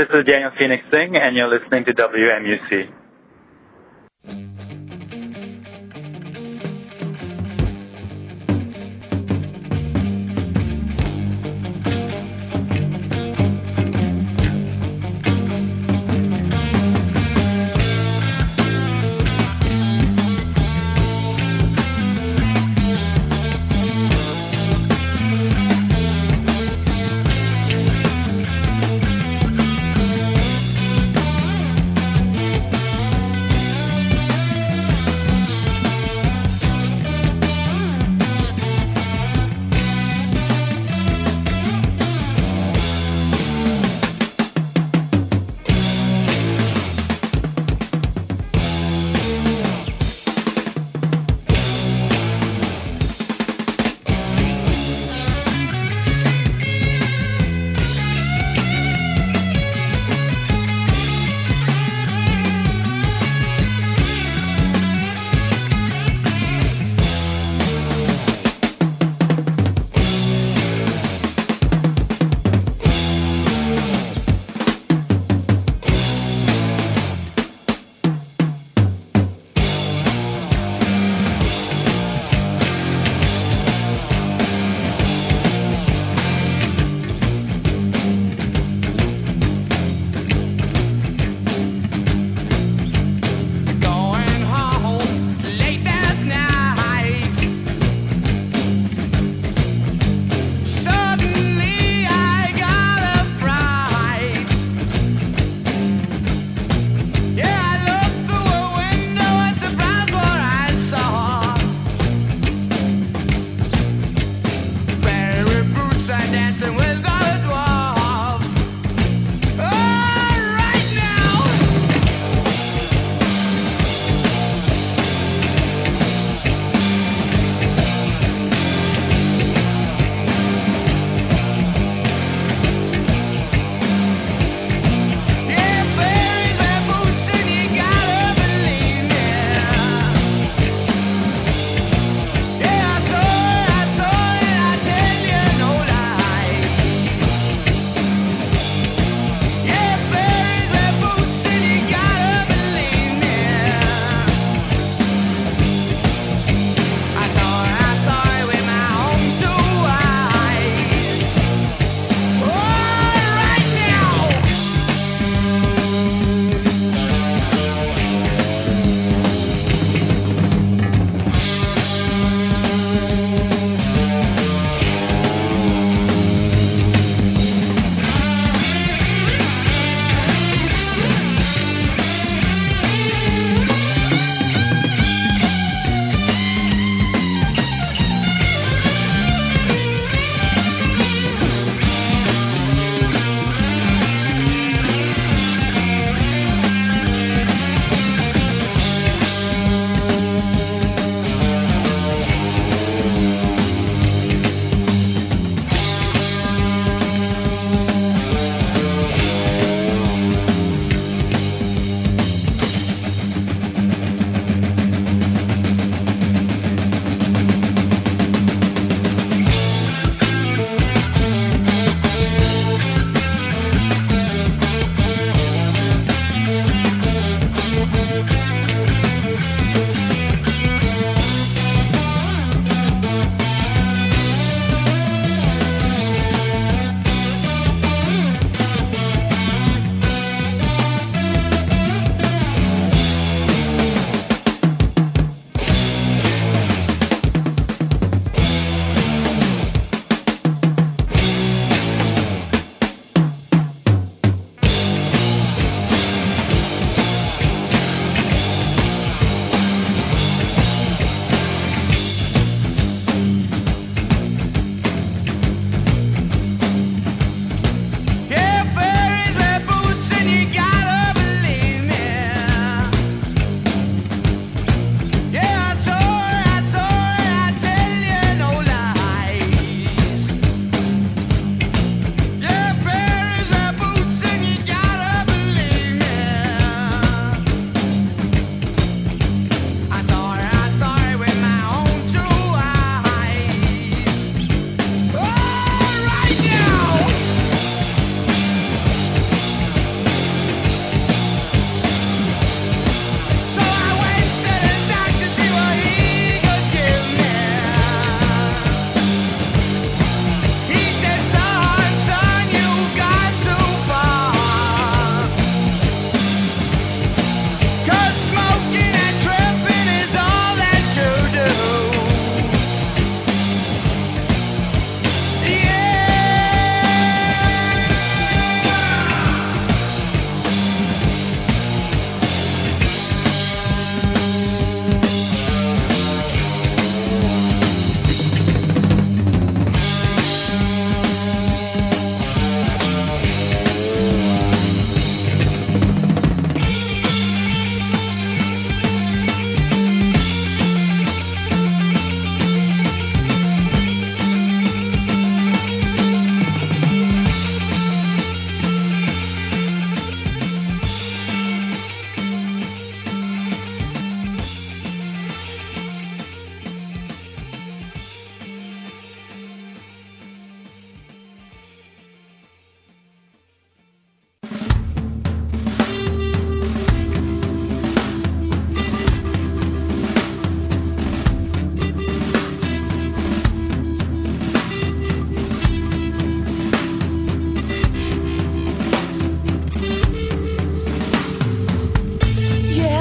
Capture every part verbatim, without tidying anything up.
This is Daniel Phoenix Singh, and you're listening to W M U C.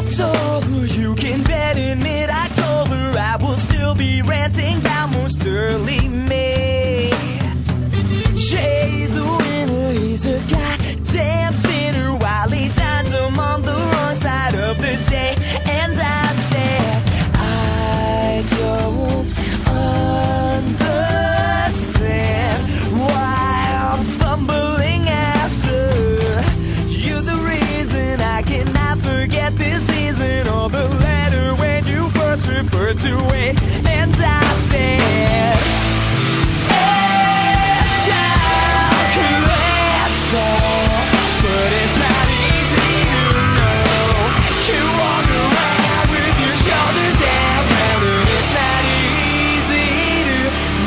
Shit's over, you can bet in mid-October I will still be ranting about most early May. Jay's the winner, he's a goddamn sinner while he dines him on the wrong side of the day. And I said, I don't understand why I'm fumbling after. You're the reason I cannot forget this season or the letter when you first referred to it. And I said, it's time to collapse all, but it's not easy to know. You walk around with your shoulders down, and it's not easy to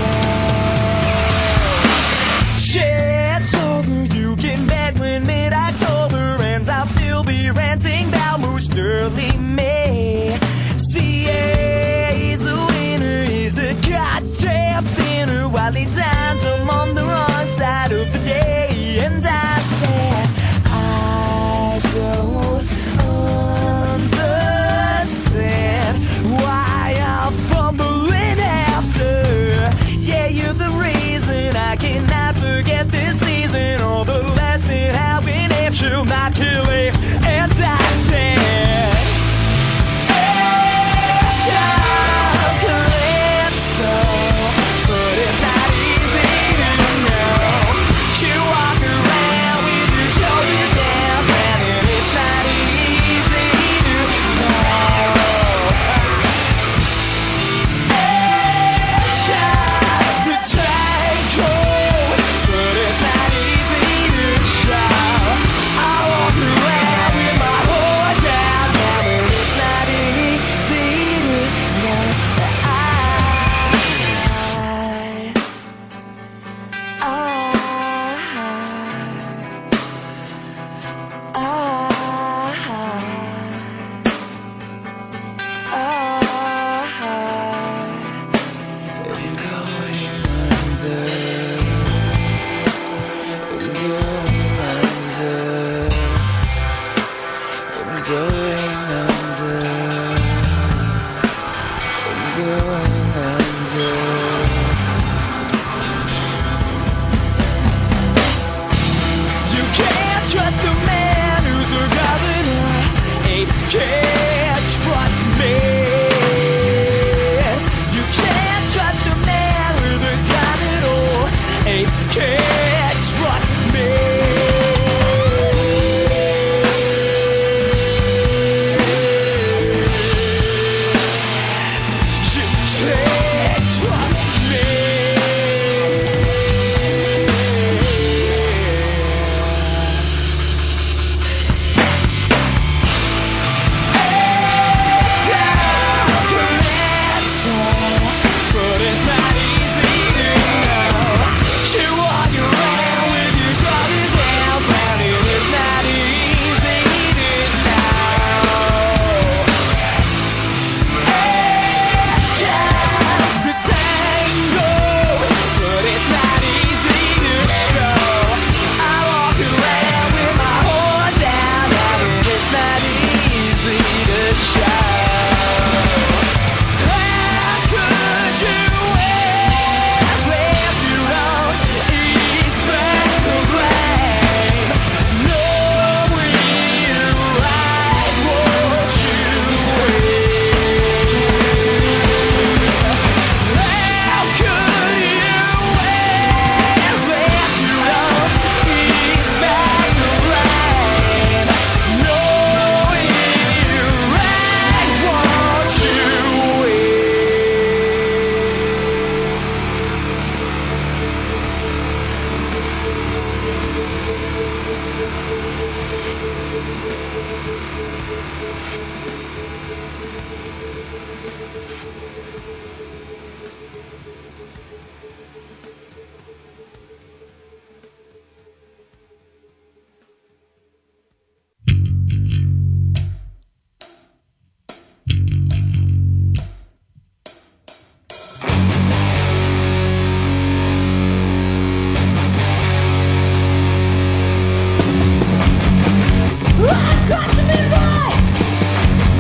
know. Shit's over, you can bet when mid-October ends I'll still be ranting about most early May. C A, he's the winner, he's a goddamn sinner while he dines him on the wrong side of the day. And I said, I don't understand why I'm fumbling after. Yeah, you're the reason I cannot forget this season or the lesson how an ape shall not kill it. And I said, it's time to calypso, but it's not easy to know. You walk around with your shoulders down, and it's not easy to know. It's just the tango, but it's not easy to show. I walk around with my heart down, now it's not easy to know. I, I, I, I, I'm going under. I'm going under. I'm going under. I'm going under. You can't trust a man who's a governor. Ain't can't trust me. You can't trust a man with a gun at all. Ain't can't trust me. You can't trust me. But it's not easy to know. You walk around with your shoulders down, and it's not easy to know. It's just the tango, but it's not easy to show. I walk around with my horn down, and it's not easy to show. How could you have left your own ease back to blame, knowing you right what you will? How could you have left your own ease back to blame, knowing you right what you will? I've got some advice.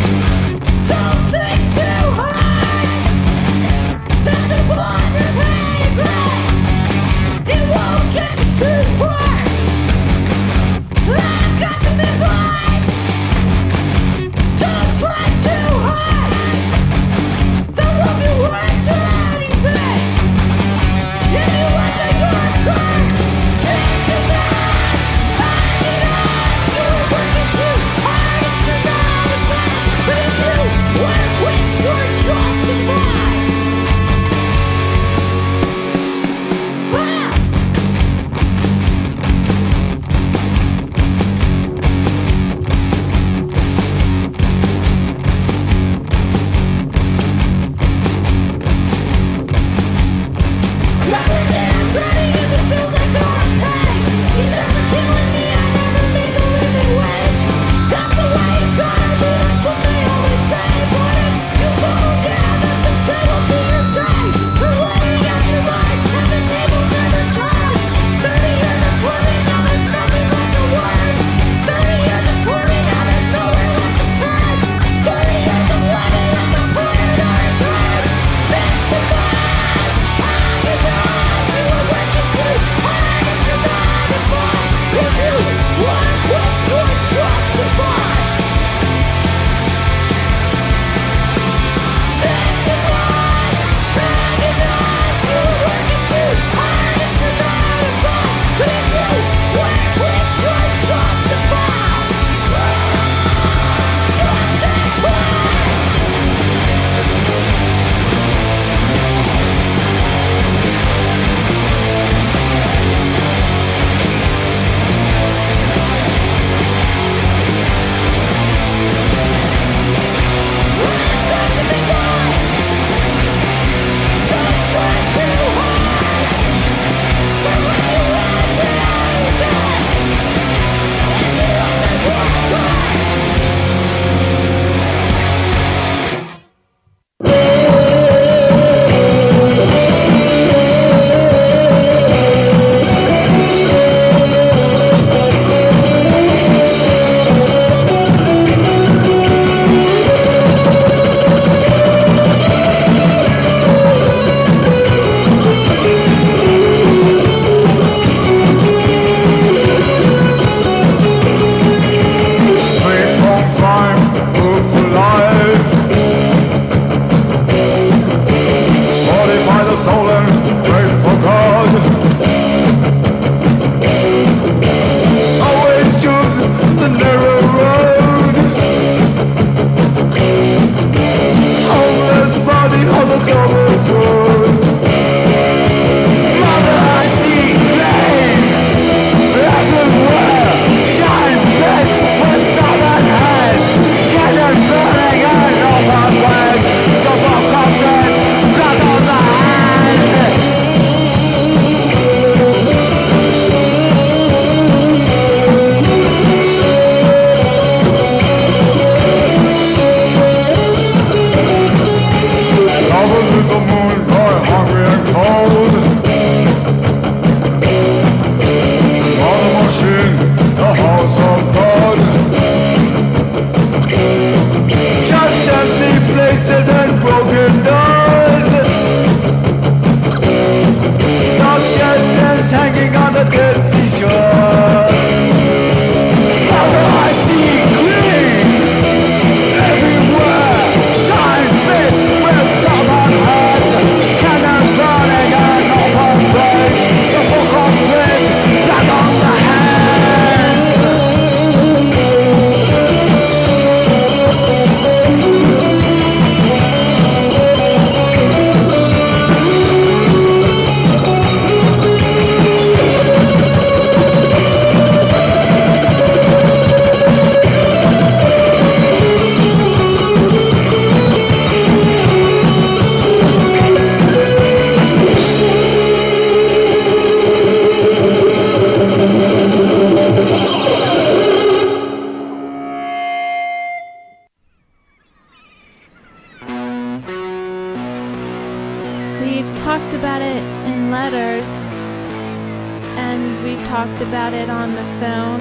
talked about it in letters, and we talked about it on the phone,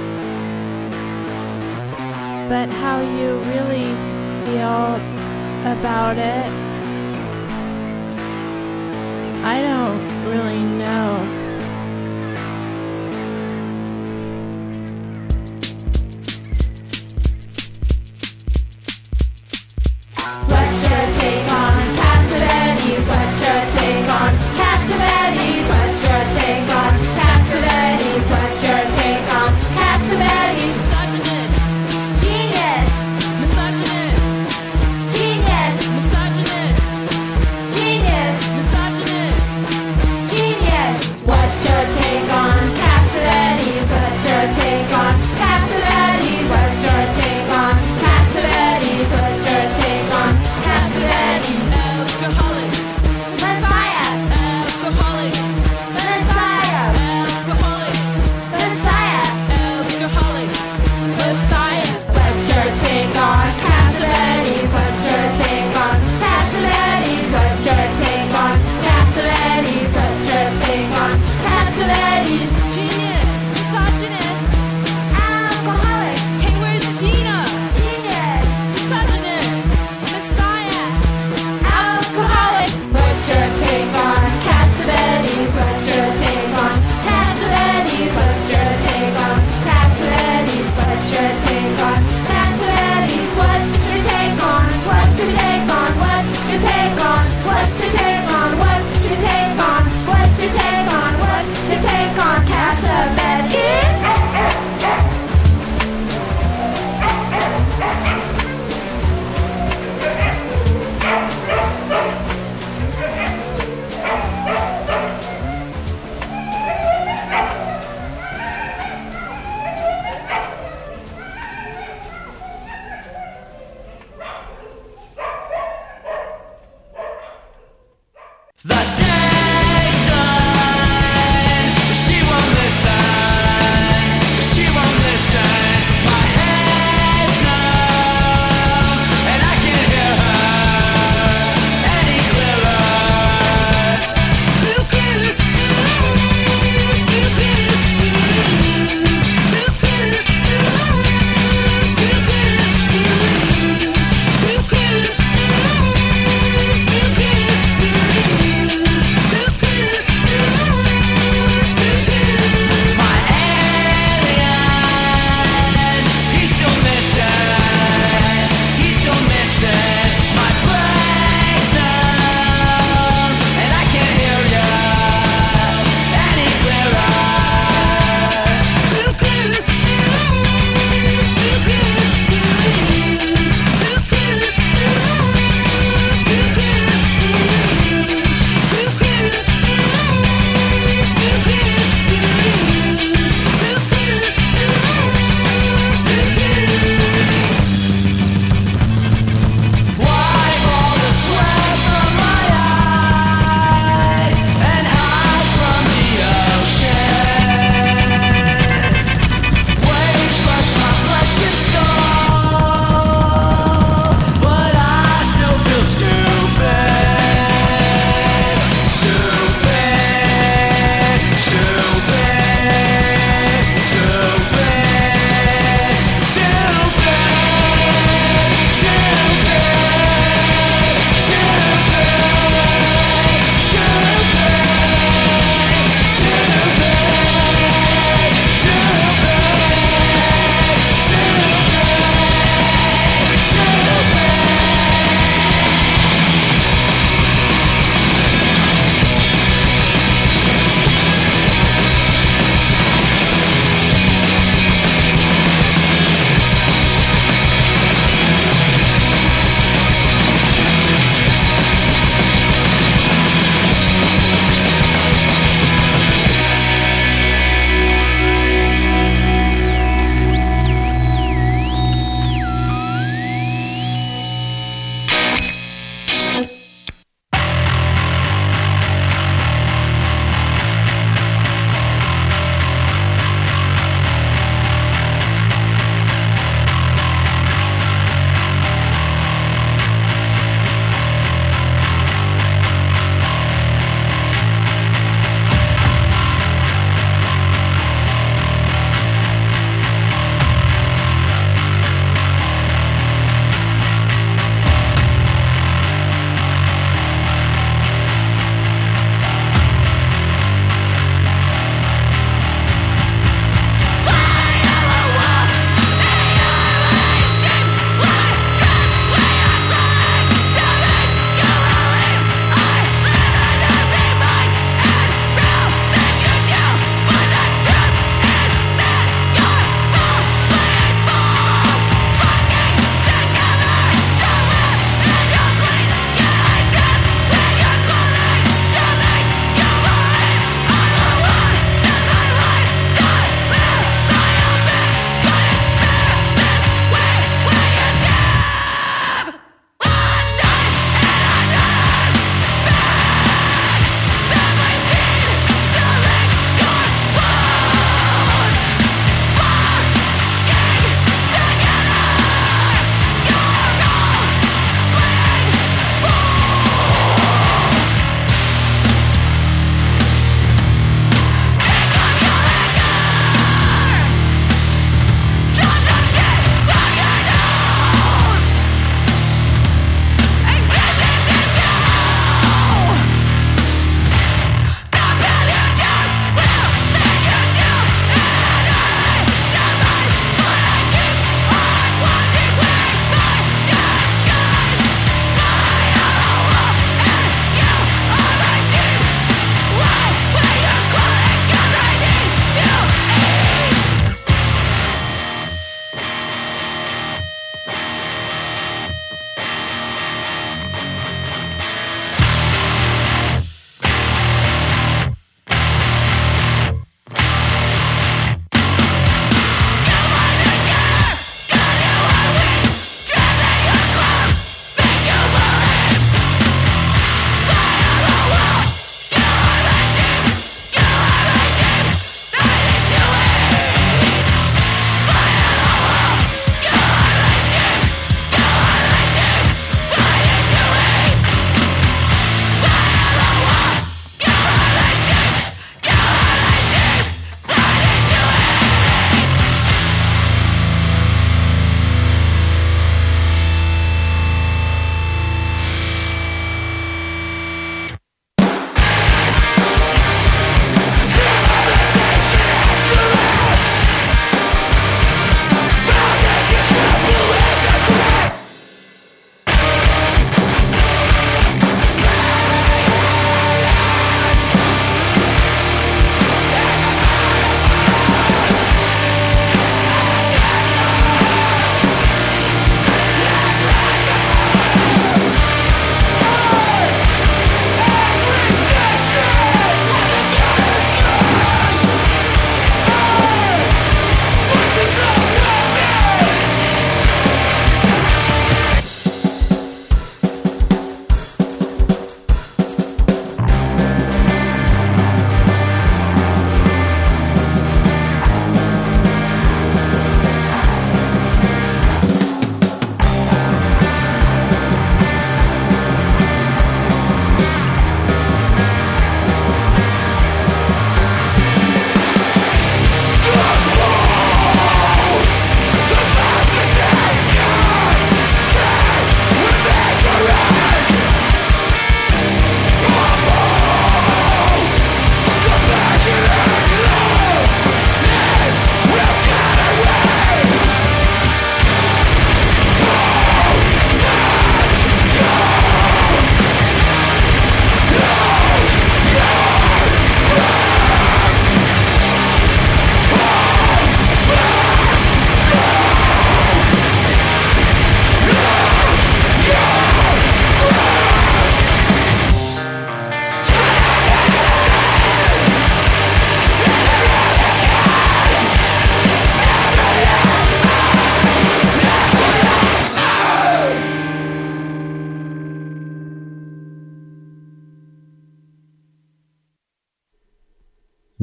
but how you really feel about it, I don't really know. What's your take on Cassavetes? What's your take on Cassavetes? What's your take on Cassavetes? What's your take on Cassavetes? Misogynist. Genius. Misogynist. Genius. Misogynist. Genius. Misogynist. Genius. What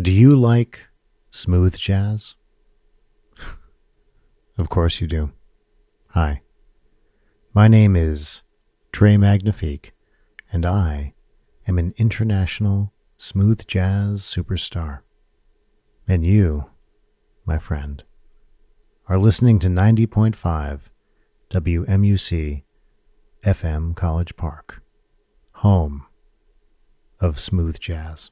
Do you like smooth jazz? Of course you do. Hi. My name is Trey Magnifique, and I am an international smooth jazz superstar. And you, my friend, are listening to ninety point five W M U C F M College Park, home of smooth jazz.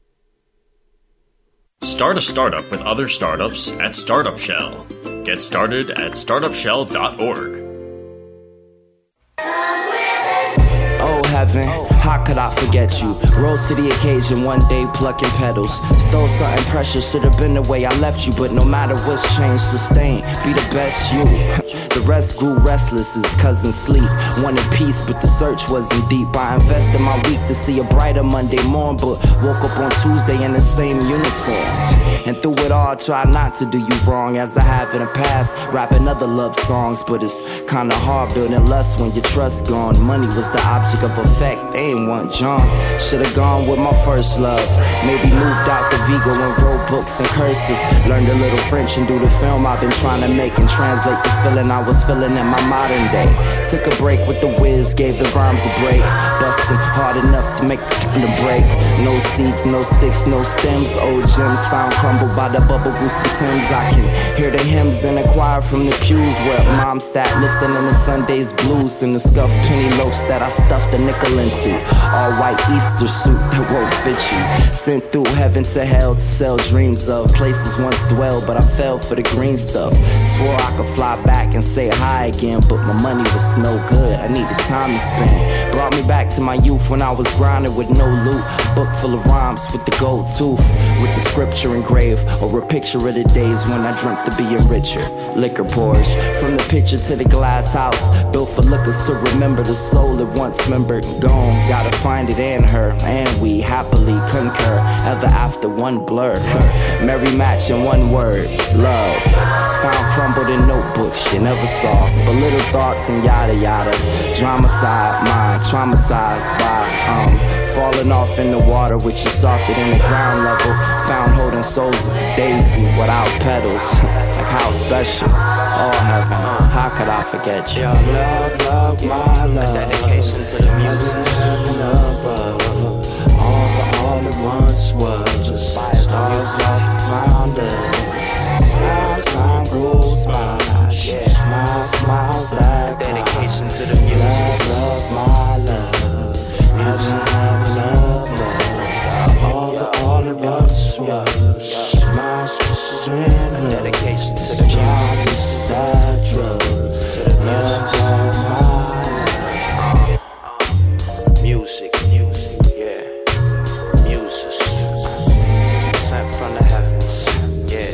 Start a startup with other startups at Startup Shell. Get started at startup shell dot org. Oh heaven, how could I forget you? Rose to the occasion, one day plucking petals. Stole something precious, should have been the way I left you. But no matter what's changed, sustain, be the best you. The rest grew restless as cousins sleep. Wanted peace, but the search wasn't deep. I invested my week to see a brighter Monday morn, but woke up on Tuesday in the same uniform. And through it all, try not to do you wrong, as I have in the past. Rapping other love songs, but it's kinda hard building lust when your trust gone. Money was the object of effect, they ain't want John. Should've gone with my first love. Maybe moved out to Vigo and wrote books in cursive. Learned a little French and do the film I've been trying to make, and translate the feeling I was feeling in my modern day. Took a break with the whiz, gave the rhymes a break. Busting hard enough to make the kingdom break. No seeds, no sticks, no stems. Old gems found crumbled by the bubble goose and Timbs. I can hear the hymns in a choir from the pews where mom sat listening to Sunday's blues and the stuffed penny loaves that I stuffed a nickel into. All white Easter suit that won't fit you. Sent through heaven to hell to sell dreams of places once dwelled, but I fell for the green stuff. Swore I could fly back and say hi again, but my money was no good. I needed time to spend. Brought me back to my youth when I was grinding with no loot. Book full of rhymes with the gold tooth, with the scripture engraved, or a picture of the days when I dreamt of being richer. Liquor pours from the picture to the glass house, built for lookers to remember the soul that once remembered and gone. Gotta find it in her, and we happily concur. Ever after one blur, merry match in one word, love. Found crumbled in notebooks you never saw, but little thoughts and yada yada. Drama side mind, traumatized by um falling off in the water, which is softer than the ground level. Found holding souls of a daisy without petals. Like how special, oh heaven, how could I forget you? Your love, love, my love. A dedication to the music. Heaven above, all for all it once was. Just stars lost and found us. Times time goes by. Yeah. Smile, smiles that dedication to the music. Love, love, my love. Heaven, heaven above, all the all it once was. Smiles, kisses, and love. Dedication to the music. This is that drug. Love, love, my love. Music, music, yeah. Music. Sent from the heavens, yeah.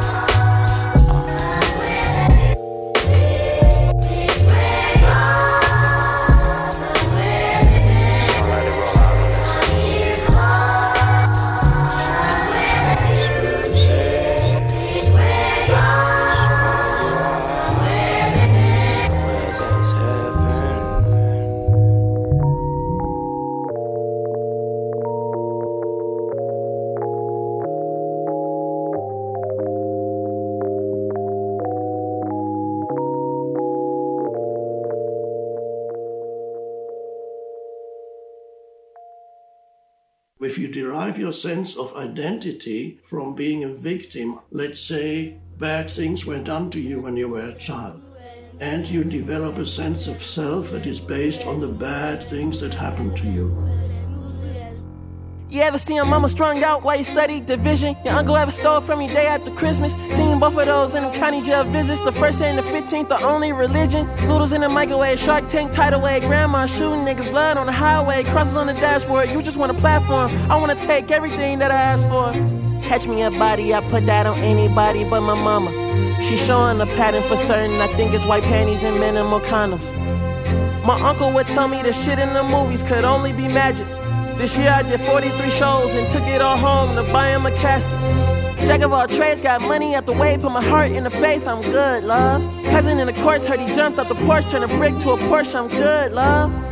If you derive your sense of identity from being a victim, let's say bad things were done to you when you were a child, and you develop a sense of self that is based on the bad things that happened to you. You ever see your mama strung out while you studied division? Your uncle ever stole from you day after Christmas? Seen both of those in the county jail visits. The first and the fifteenth, the only religion. Noodles in the microwave, Shark Tank tidal wave. Grandma shooting niggas, blood on the highway. Crosses on the dashboard, you just want a platform. I wanna take everything that I asked for. Catch me a body, I put that on anybody but my mama. She showing the pattern for certain, I think it's white panties and minimal condoms. My uncle would tell me the shit in the movies could only be magic. This year I did forty-three shows and took it all home to buy him a casket. Jack of all trades, got money out the way, put my heart in the faith, I'm good, love. Cousin in the courts heard he jumped out the porch, turned a brick to a Porsche, I'm good, love.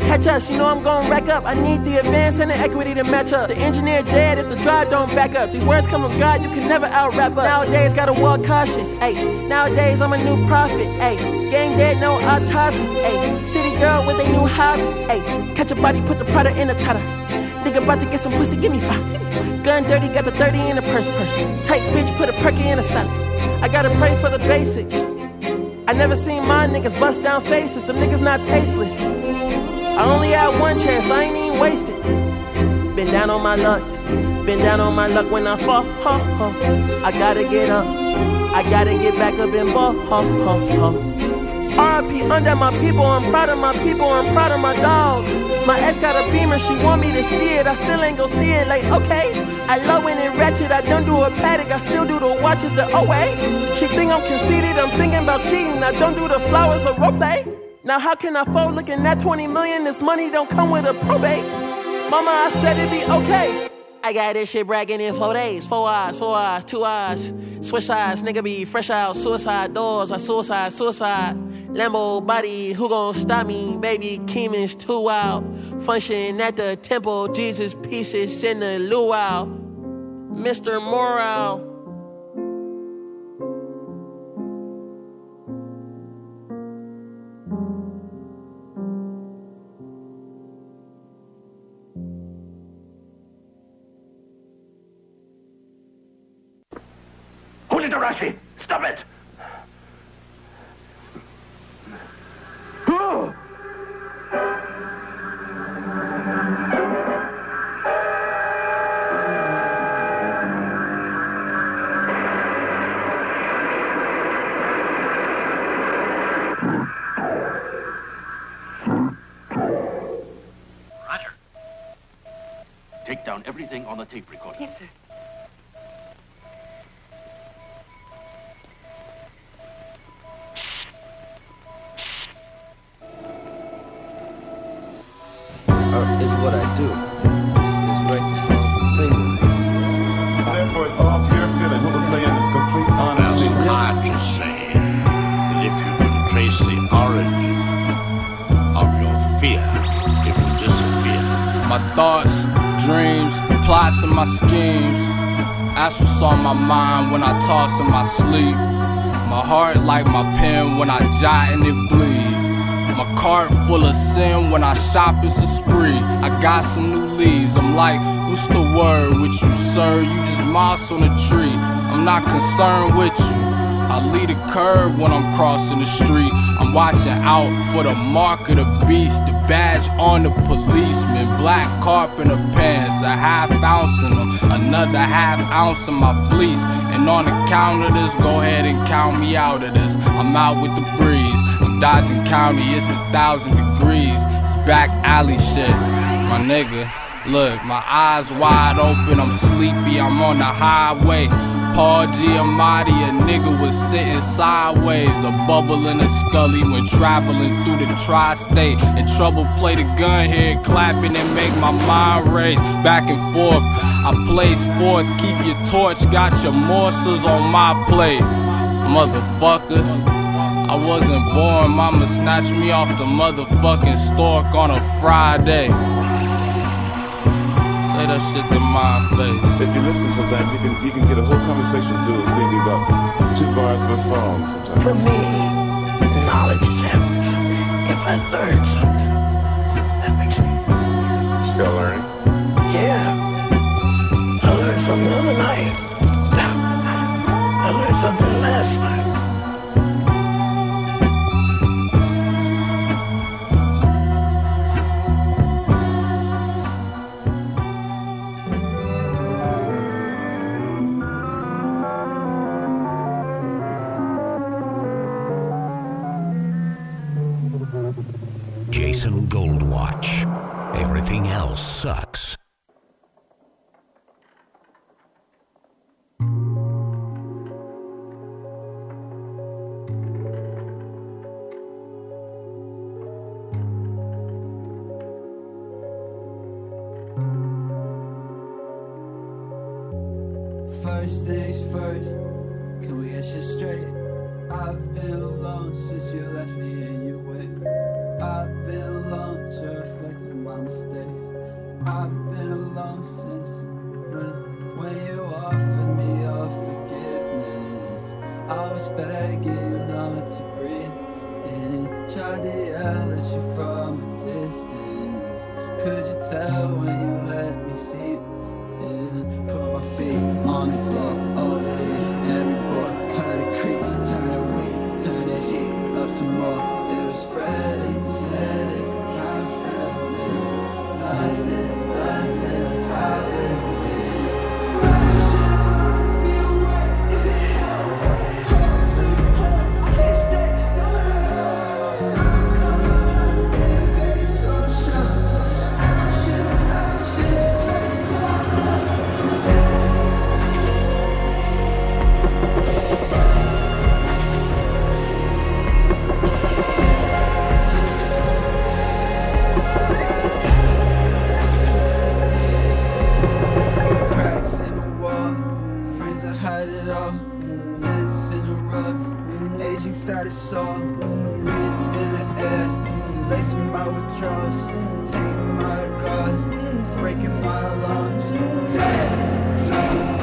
catch us, you know I'm gon' rack up. I need the advance and the equity to match up. The engineer dead if the drive don't back up. These words come from God, you can never out-rap us. Nowadays, gotta walk cautious, ayy. Nowadays, I'm a new prophet, ayy. Gang dead, no autopsy, ayy. City girl with a new hobby, ayy. Catch a body, put the product in the tata. Nigga about to get some pussy, give me five. Gun dirty, got the thirty in the purse purse. Tight bitch, put a perky in a salad. I gotta pray for the basic. I never seen my niggas bust down faces. Them niggas not tasteless. I only had one chance, I ain't even wasted. Been down on my luck. Been down on my luck when I fall. Ha, ha. I gotta get up. I gotta get back up and ball. Ha, ha, ha. R I P under my people, I'm proud of my people, I'm proud of my dogs. My ex got a Beamer, she want me to see it, I still ain't gon' see it, like, okay. I low it and ratchet, I don't do a paddock, I still do the watches the O A. She think I'm conceited, I'm thinking about cheating, I don't do the flowers or rope. Now how can I fold looking at twenty million, this money don't come with a probate. Mama, I said it'd be okay. I got this shit bragging in four days, four eyes, four eyes, two eyes. Switch sides, nigga be fresh out, suicide doors, I suicide, suicide. Lambo body, who gon' stop me? Baby Keeman's too wild. Function at the temple, Jesus pieces in the luau. Mister Morale. Hold it, Arashi! Stop it! Oh. Roger. Take down everything on the tape recorder. Yes, sir. Art is what I do. This is write the songs and sing them. Therefore, it's all pure feeling. What we're playing is complete honesty. It's hard to say that if you can trace the origin of your fear, it will disappear. My thoughts, dreams, plots, and my schemes. That's what's on my mind when I toss in my sleep. My heart like my pen when I jot and it bleed. My cart full of sin, when I shop it's a spree. I got some new leaves, I'm like, what's the word with you, sir? You just moss on a tree, I'm not concerned with you. I lead a curve when I'm crossing the street. I'm watching out for the mark of the beast, the badge on the policeman, black carpenter pants, a half ounce in them, another half ounce in my fleece. And on the count of this, go ahead and count me out of this. I'm out with the breeze, I'm dodging county, it's a thousand degrees. It's back alley shit, my nigga. Look, my eyes wide open, I'm sleepy, I'm on the highway. Paul Giamatti, a nigga was sitting sideways. A bubble in a scully when traveling through the tri-state. In trouble, play the gun here, clapping and make my mind race. Back and forth, I place forth, keep your torch, got your morsels on my plate. Motherfucker, I wasn't born, mama snatched me off the motherfucking stork on a Friday. Say that shit to my face. If you listen sometimes, you can you can get a whole conversation filled with maybe about two bars of a song sometimes. For me, knowledge is everything. If I learn something, that makes me. Still learning? Yeah. I learned something the other night. I learned something last night. Jason Goldwatch. Everything else sucks. First things first, can we get you straight? I've been alone since you left me in your wake. I've been alone to reflect I did yell at you from a distance. Could you tell when you let me see it? Yeah. Put my feet on the floor, all day, every boy heard it creep. Turn the weed, turn the heat up some more. It was spreading, said it's outside. Nothing, nothing, how it inside the soul, breathing in the air, lacing my withdrawals, taking my guard, breaking my alarms. Take, take.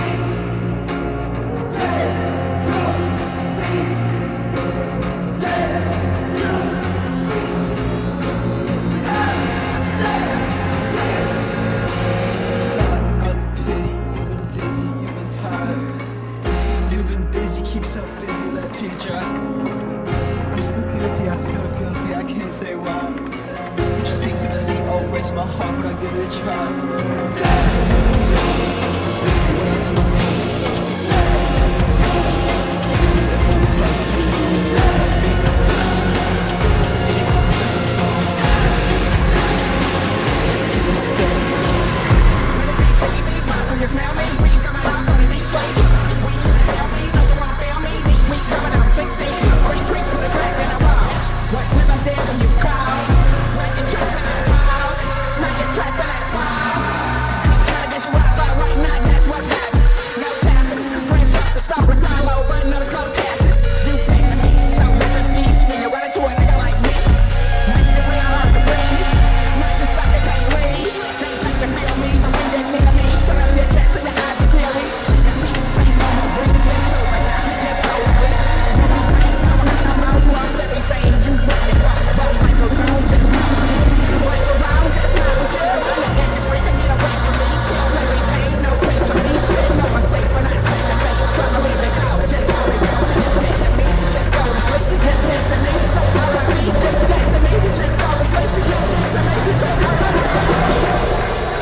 Keep yourself busy, let me try. I feel guilty, I feel guilty, I can't say why. But you see, you see, oh, breaks my heart, but I give it a try. What else am I supposed to do? When you smell me, we coming up on the beach like we tell me, no, you won't feel me. We coming up sixteen, quick, quick, put it back in the walls. What's never there when you call? When you're trapping that wall, now you're trapping that wall. Trying to get you out, but right now that's what's happening. No tapping, friends up the stop, it's all over, and others close caskets. You think to me, so much of me, when you run into a nigga like me. Make it real hard to breathe, make you stop, you can't leave. Can't touch and feel me, the way that near me. Put out your chest so your eyes can tell me. That means ain't no more breathing, it's over now, it's so sweet. You don't pain, no, no, no, no, you lost everything. You want it, rock the boat, microphone, just not with you. Microphone, just not with you. Look at the break, I need a break from me. Kill everything, no place for me. Sit, no one safe when I touch your face. Suddenly they go, just how we go. You dead to me, just go to sleep. You're dead to me, so how I be. You're dead to me, just go to sleep. You're dead to me, so how I be.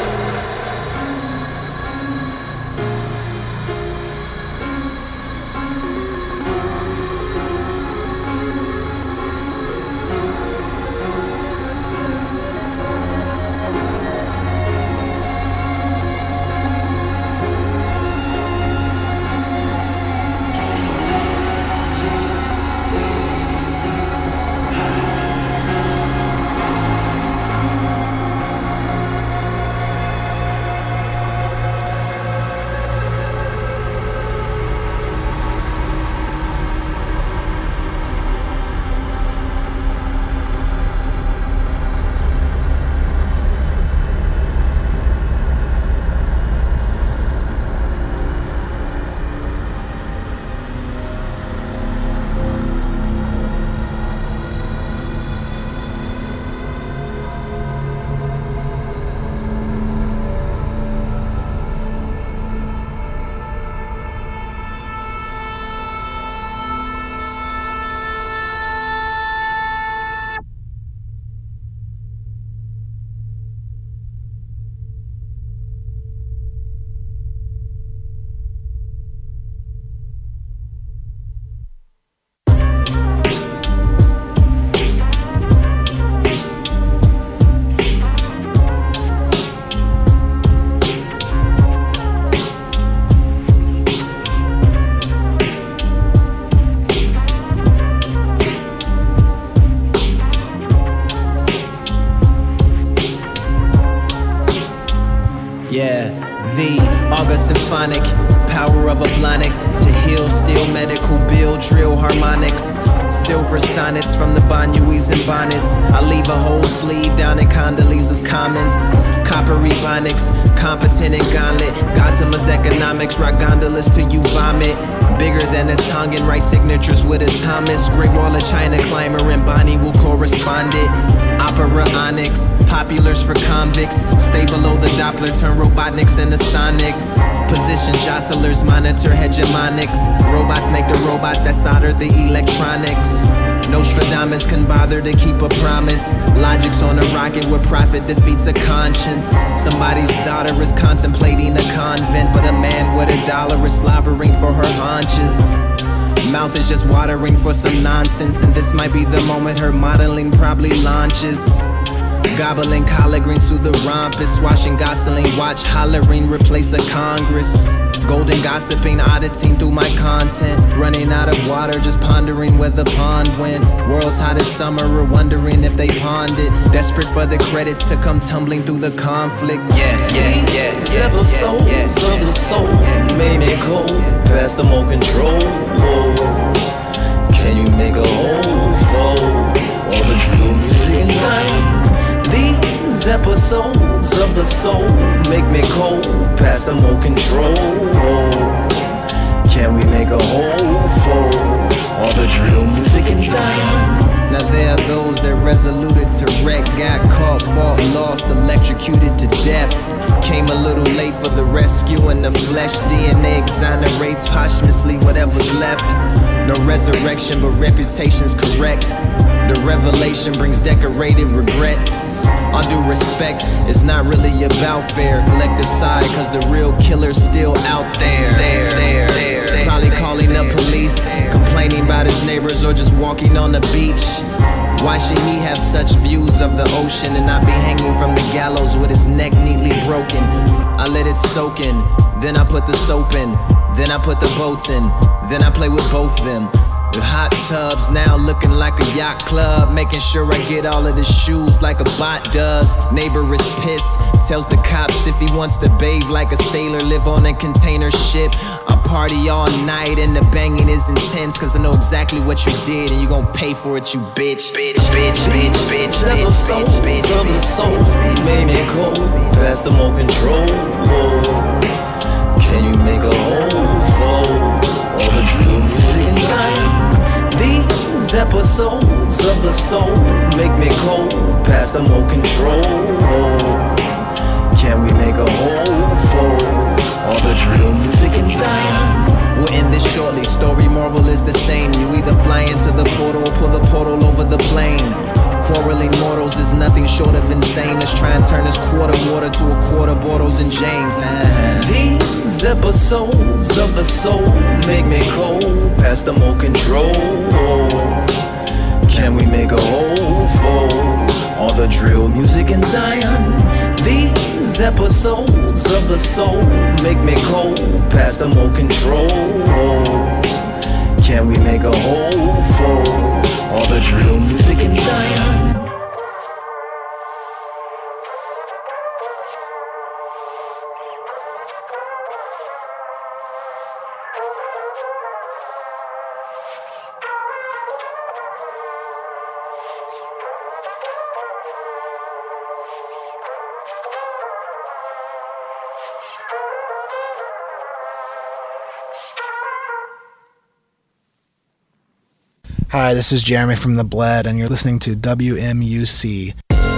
Symphonic, power of a blonic to heal, steel medical bill, drill harmonics, silver sonnets from the Banyuis and bonnets. I leave a whole sleeve down in Condoleezza's comments. Coppery bonics, competent and gauntlet. Gotama's economics, rock gondolas till you vomit. Bigger than a Tongan, write signatures with a Thomas. Great Wall of China climber and Bonnie will correspond it. Opera Onyx, populars for convicts. Stay below the Doppler, turn Robotniks into Sonics. Position jostlers, monitor hegemonics. Robots make the robots that solder the electronics. Nostradamus can bother to keep a promise. Logic's on a rocket where profit defeats a conscience. Somebody's daughter is contemplating a convent, but a man with a dollar is slobbering for her haunches. Mouth is just watering for some nonsense, and this might be the moment her modeling probably launches. Gobbling collard greens through the rompus, washing Gosling, watch hollering, replace a Congress. Golden gossiping, auditing through my content. Running out of water, just pondering where the pond went. World's hottest summer, or wondering if they pawned it. Desperate for the credits to come tumbling through the conflict. Yeah, yeah, yeah. These episodes yeah, yeah, yeah, of the soul yeah, made me cold, past the more control. Can you make a hole for all the drill music in Zion? These episodes of the soul make me cold, past the more control. Can we make a hole for all the drill music in Zion? Now there are those that resoluted to wreck, got caught, fought, lost, electrocuted to death. Came a little late for the rescue, and the flesh D N A exonerates posthumously whatever's left. No resurrection, but reputation's correct. The revelation brings decorated regrets. All due respect, it's not really about fair. Collective sigh, cause the real killer's still out there. There, there, there. Probably calling the police, complaining about his neighbors, or just walking on the beach. Why should he have such views of the ocean and not be hanging from the gallows with his neck neatly broken? I let it soak in, then I put the soap in, then I put the boats in, then I play with both of them. The hot tubs now looking like a yacht club, making sure I get all of the shoes like a bot does. Neighbor is pissed, tells the cops if he wants to bathe like a sailor, live on a container ship. I party all night and the banging is intense, cause I know exactly what you did and you gon' pay for it, you bitch. Bitch, bitch, bitch, bitch, bitch, episodes of the soul made me cold, past the more control. Can you make a hole for all the drill music in Zion? These episodes of the soul make me cold, past the more control. Can we make a hole for all the drill music in Zion? We'll end this shortly, story moral is the same. You either fly into the portal or pull the portal over the plane. Quarreling mortals is nothing short of insane. Let's try and turn this quarter water to a quarter Bortles and James. These episodes of the soul make me cold, past the more control. Can we make a hole for all the drill music in Zion? These episodes of the soul make me cold, past the more control. Can we make a hole for all the drill music in Zion? Hi, this is Jeremy from The Bled, and you're listening to W M U C.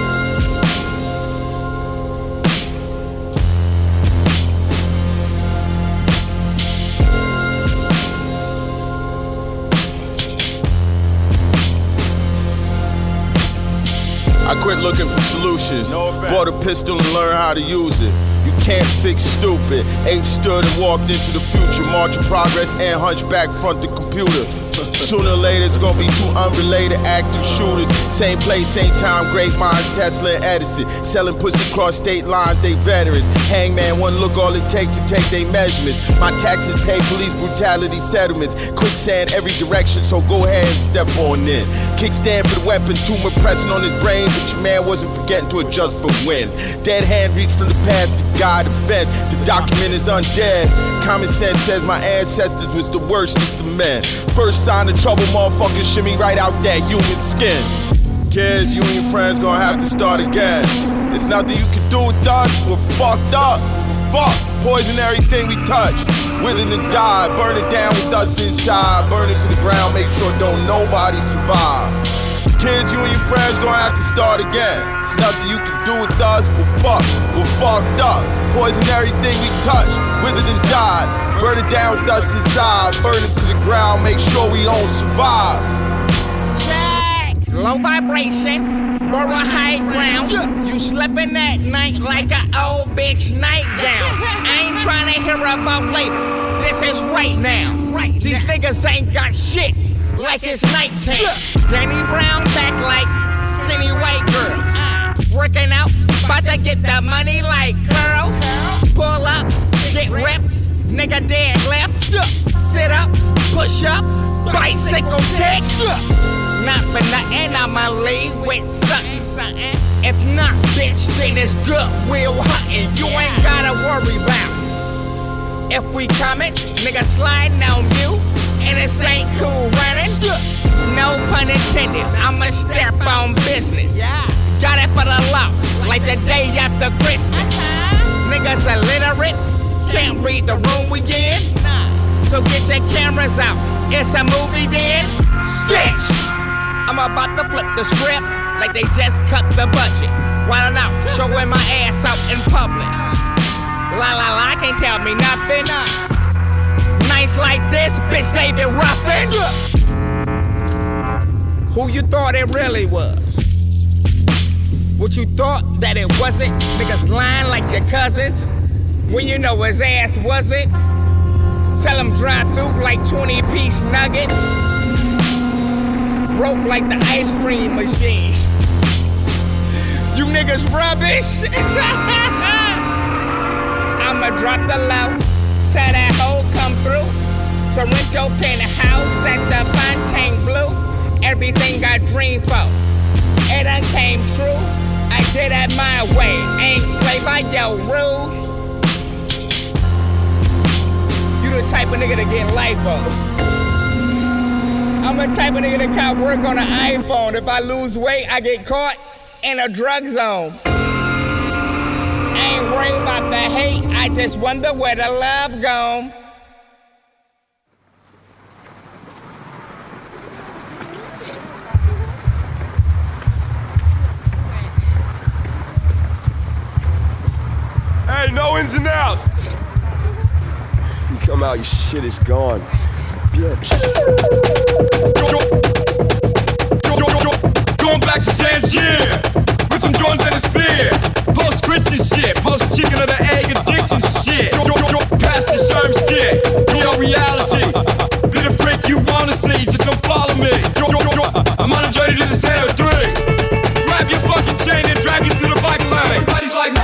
I quit looking for solutions. No Bought a pistol and learned how to use it. You can't fix stupid. Ape stood and walked into the future. March of progress and hunchback front the computer. Sooner or later it's gonna be two unrelated active shooters. Same place, same time, great minds, Tesla and Edison. Selling pussy across state lines, they veterans. Hangman, one look all it take to take they measurements. My taxes pay police brutality settlements. Quicksand every direction, so go ahead and step on in. Kickstand for the weapon, tumor pressing on his brain, but your man wasn't forgetting to adjust for wind. Dead hand reach from the past to guide events. The document is undead. Common sense says my ancestors was the worst of the men. First sign of trouble, motherfuckers shimmy right out that human skin. Kids, you and your friends gonna have to start again. There's nothing you can do with us, we're fucked up, fuck. poison everything we touch. Wither and die, burn it down with us inside. Burn it to the ground, make sure don't nobody survive. Kids, you and your friends gonna have to start again. It's nothing you can do with us, we're fucked, we're fucked up. Poison everything we touch, withered and died. Burn it down with us inside, burn it to the ground, make sure we don't survive. Check! Low vibration, more on high ground. You slipping that night like an old bitch nightgown. I ain't trying to hear about later, this is right now. These niggas ain't got shit. Like it's nighttime. Danny Brown back like skinny white girls. Working out, about to get the money like curls. Pull up, get ripped, nigga dead left. Sit up, push up, bicycle kick. Not for nothing, I'ma leave with something. If not, bitch, then it's good. We'll hunting. You ain't gotta worry about if we coming, nigga sliding on you. And this ain't cool running. No pun intended, I'ma step on business. Got it for the law, like the day after Christmas. Niggas illiterate, can't read the room we in. So get your cameras out, it's a movie then. Stitch! I'm about to flip the script, like they just cut the budget. Wildin' out, showing my ass out in public. La la la, can't tell me nothing. Nights like this, bitch, they been roughin'. Who you thought it really was? What you thought that it wasn't? Niggas lying like your cousins when you know his ass wasn't. Sell him dry through like twenty piece nuggets. Broke like the ice cream machine. You niggas rubbish. I'ma drop the low. Tell that hoe come through. Sorrento penthouse at the Fontaine Blue. Everything I dreamed for, it done came true. I did it my way, ain't play by your rules. You the type of nigga to get lipo. I'm the type of nigga that can't work on an iPhone. If I lose weight, I get caught in a drug zone. I ain't worried about the hate, I just wonder where the love gone. Hey, no ins and outs. You come out, your shit is gone, bitch. Going back to Tangier with some Jordans and a spear. Post Christian shit, post chicken or the egg addiction shit. Past the sherm stick, real reality. Be the freak you wanna see, just don't follow me. I'm on a journey to the center of three. Grab your fucking chain and drag it to the bike lane. Everybody's like,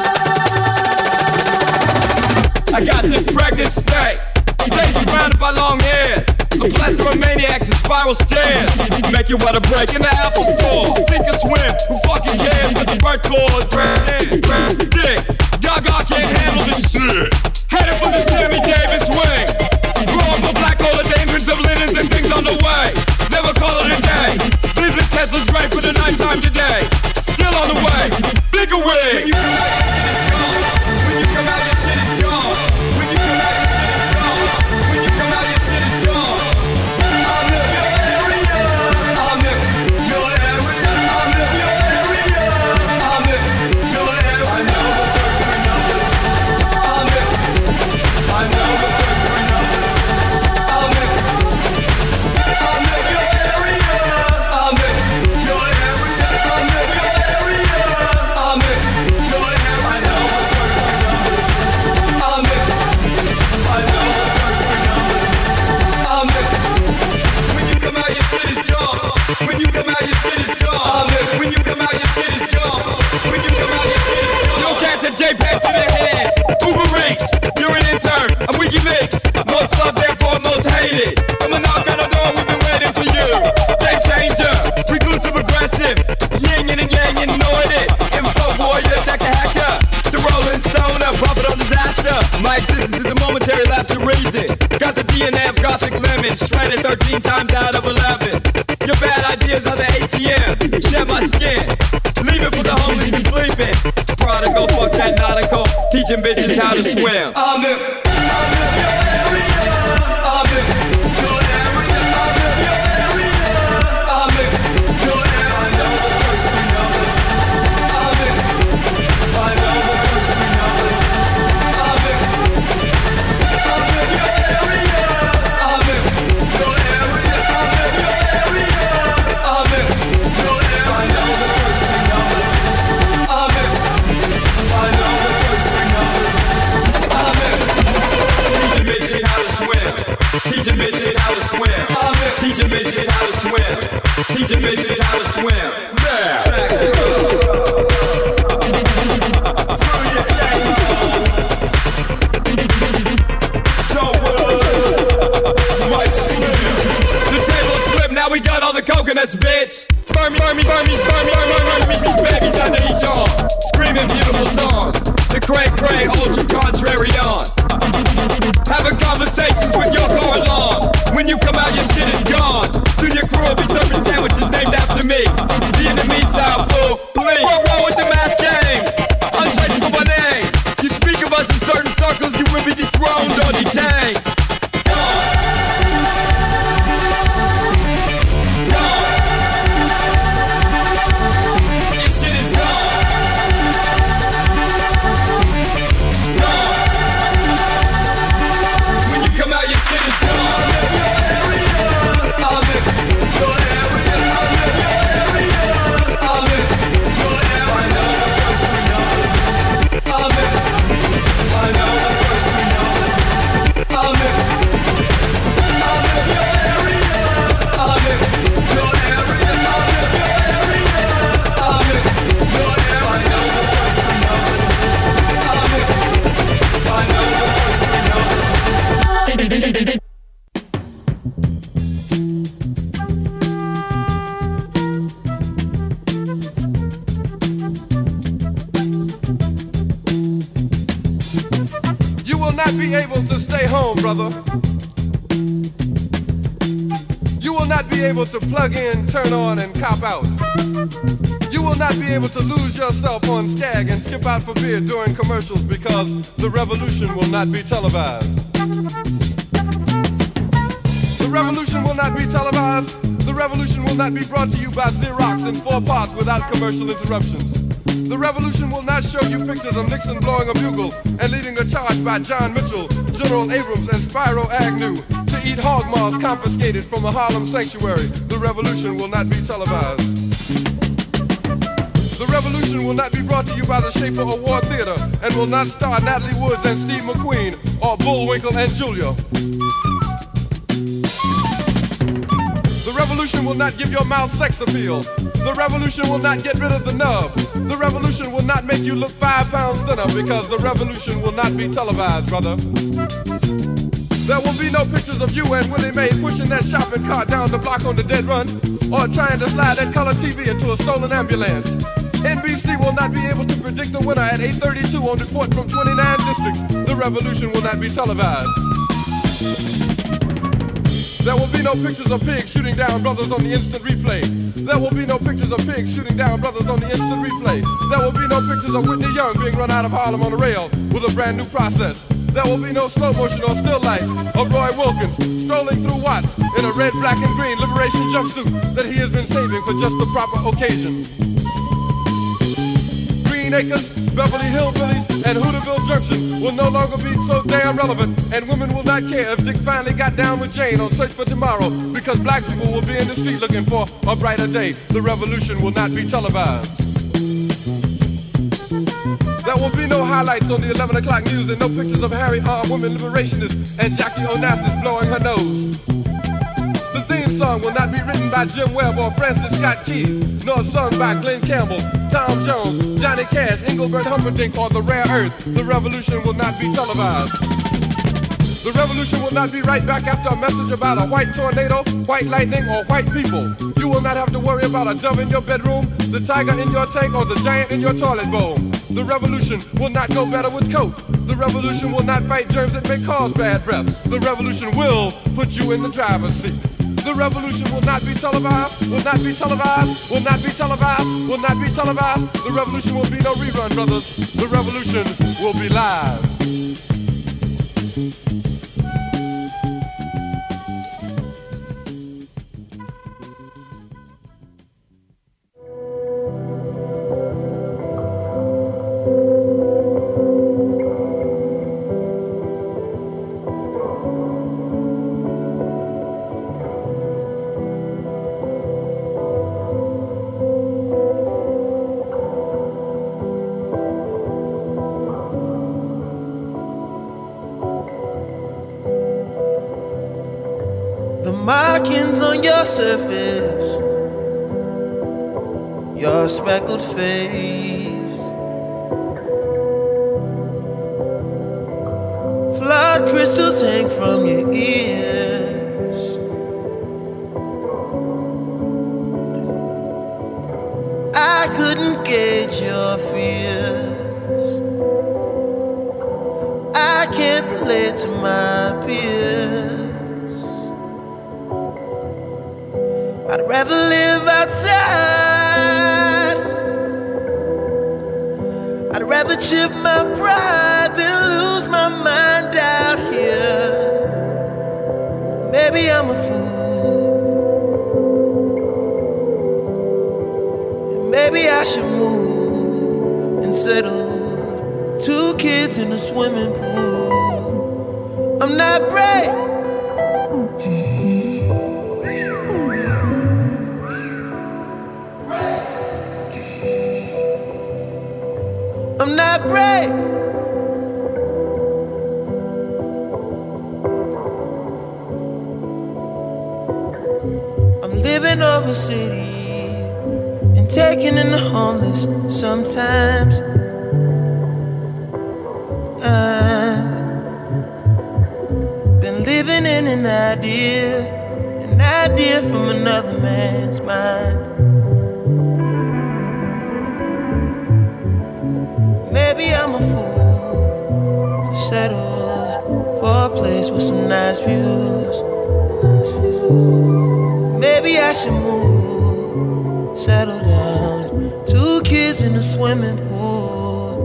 I got this pregnant snake. Days surrounded by long hairs. A plethora of maniacs and spiral stairs. Make you wanna break in the Apple store. Sink or swim, who fucking cares? With the birth cause, dick. Gaga can't handle this shit. Headed for the Sammy Davis wing. Grow up a black hole of dangerous of linens and things on the way. Never call it a day. Visit Tesla's great for the nighttime today. Still on the way. Bigger wig. When you come out, your shit is gone. When you come out, your shit is gone. When you come out, your shit is gone. I'm in your area. I'm in your area. I'm in your area. I'm in your area. I know the first three numbers. I'm in. I know the first three numbers. I'm in. I'm in your area. I'm in your area. I'm in your area. I'm in your area. I know the first three numbers. I'm in. I know the first three numbers. I'm in. When you come out, your shit is gone. When you come out, your shit is gone. I'm in. When you come out, your shit is gone. When you come out, your shit is gone. Yo, catch a JPEG to the head. Uber Eats, you're an intern. I'm WikiLeaks. Most loved, therefore most hated. Come and knock on the door, we've been waiting for you. Game changer, reclusive aggressive. Yin and yang, you know it. Info warrior, check a hacker. The Rolling Stoner, prophet of disaster. My existence is a momentary lapse of reason. Got the D N A of Gothic lemon, shredded thirteen times out of eleven. Your bad ideas are the A T M. Shed my skin, leave it for the homeless and sleeping. Prodigal, fuck that nautical. teaching bitches how to swim. I'm in, I'm in your area. I'm in your area. I'm in your area. I'm in your area. I know the first three numbers. I'm in. I know the first three numbers. I'm in. I'm in your area. I'm in your area. I'm in your area. I'm in your area. I know the first three numbers. I'm in. I know the first three numbers. I'm in. Teaching bitches how to swim. Teaching bitches how to swim. Teaching bitches how to swim. Teaching bitches how to swim. Yeah. The table's flipped, now we got all the coconuts, bitch. Burn me, burn me, burn me, burn me, burn me, burn me, these babies under each arm. Screaming beautiful songs. The cray cray, ultra contrary on. Having conversations with your car alarm. When you come out, your shit is gone. Soon your crew will be serving sandwiches named after me. Vietnamese style full, please. What wrong with the mass games? Untraceable by name. You speak of us in certain circles, you will be dethroned or detained. You will not be able to stay home, brother. You will not be able to plug in, turn on, and cop out. You will not be able to lose yourself on Skag and skip out for beer during commercials because the revolution will not be televised. The revolution will not be televised. The revolution will not be brought to you by Xerox in four parts without commercial interruptions. The revolution will not show you pictures of Nixon blowing a bugle and leading a charge by John Mitchell, General Abrams, and Spyro Agnew to eat hog maws confiscated from a Harlem sanctuary. The revolution will not be televised. The revolution will not be brought to you by the Schaefer Award Theater and will not star Natalie Woods and Steve McQueen or Bullwinkle and Julia. The revolution will not give your mouth sex appeal. The revolution will not get rid of the nubs. The revolution will not make you look five pounds thinner because the revolution will not be televised, brother. There will be no pictures of you and Willie Mae pushing that shopping cart down the block on the dead run or trying to slide that color T V into a stolen ambulance. N B C will not be able to predict the winner at eight thirty-two on report from twenty-nine districts. The revolution will not be televised. There will be no pictures of pigs shooting down brothers on the instant replay. There will be no pictures of pigs shooting down brothers on the instant replay. There will be no pictures of Whitney Young being run out of Harlem on a rail with a brand new process. There will be no slow motion or still lights of Roy Wilkins strolling through Watts in a red, black, and green liberation jumpsuit that he has been saving for just the proper occasion. Green Acres, Beverly Hillbillies, and Hooterville Junction will no longer be so damn relevant, and women will not care if Dick finally got down with Jane on Search for Tomorrow, because black people will be in the street looking for a brighter day. The revolution will not be televised. There will be no highlights on the eleven o'clock news and no pictures of Harry armed women liberationists and Jackie Onassis blowing her nose. The theme song will not be written by Jim Webb or Francis Scott Keys, nor sung by Glenn Campbell, Tom Jones, Johnny Cash, Engelbert Humperdinck, or The Rare Earth. The revolution will not be televised. The revolution will not be right back after a message about a white tornado, white lightning, or white people. You will not have to worry about a dove in your bedroom, the tiger in your tank, or the giant in your toilet bowl. The revolution will not go better with coke. The revolution will not fight germs that may cause bad breath. The revolution will put you in the driver's seat. The revolution will not be televised, will not be televised, will not be televised, will not be televised. The revolution will be no rerun, brothers. The revolution will be live. Markings on your surface, your speckled face, flood crystals hang from your ears. I couldn't gauge your fears. I can't relate to my peers. I'd rather live outside. I'd rather chip my pride than lose my mind out here. Maybe I'm a fool. Maybe I should move and settle. Two kids in a swimming pool. I'm not brave. I'm not brave. I'm living over city and taking in the homeless sometimes. I've been living in an idea, an idea from another man's mind. Maybe I'm a fool to settle for a place with some nice views. Maybe I should move, settle down. Two kids in a swimming pool.